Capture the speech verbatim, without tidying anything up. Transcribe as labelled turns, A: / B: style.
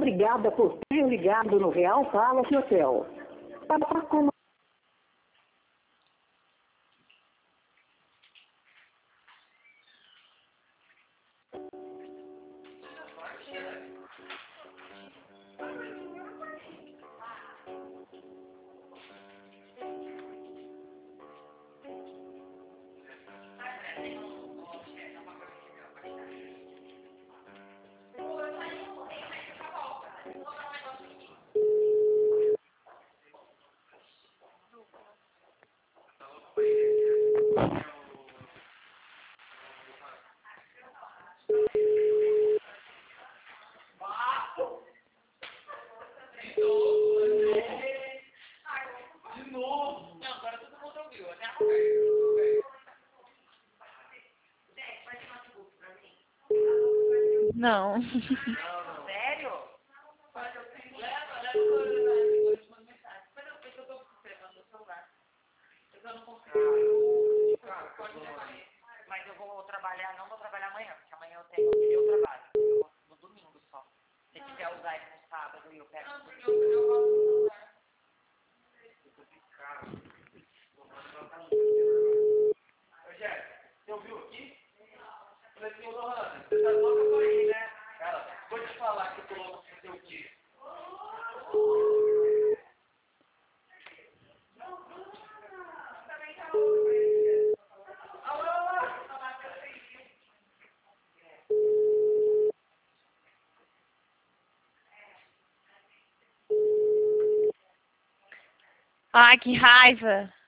A: obrigada por ter ligado no Real Palace Hotel. Para com
B: Não.
C: Sério? Mas eu vou trabalhar, não vou trabalhar amanhã, porque amanhã eu tenho o meu trabalho. Eu vou no domingo só. Se quiser usar ele no sábado, eu pego.
D: Ô, Jéssica, você ouviu aqui? Falei assim, ô, Lohana, você tá louca pra ir, né? Cara, vou te falar que eu tô louco pra fazer o quê?
B: Ai, que raiva.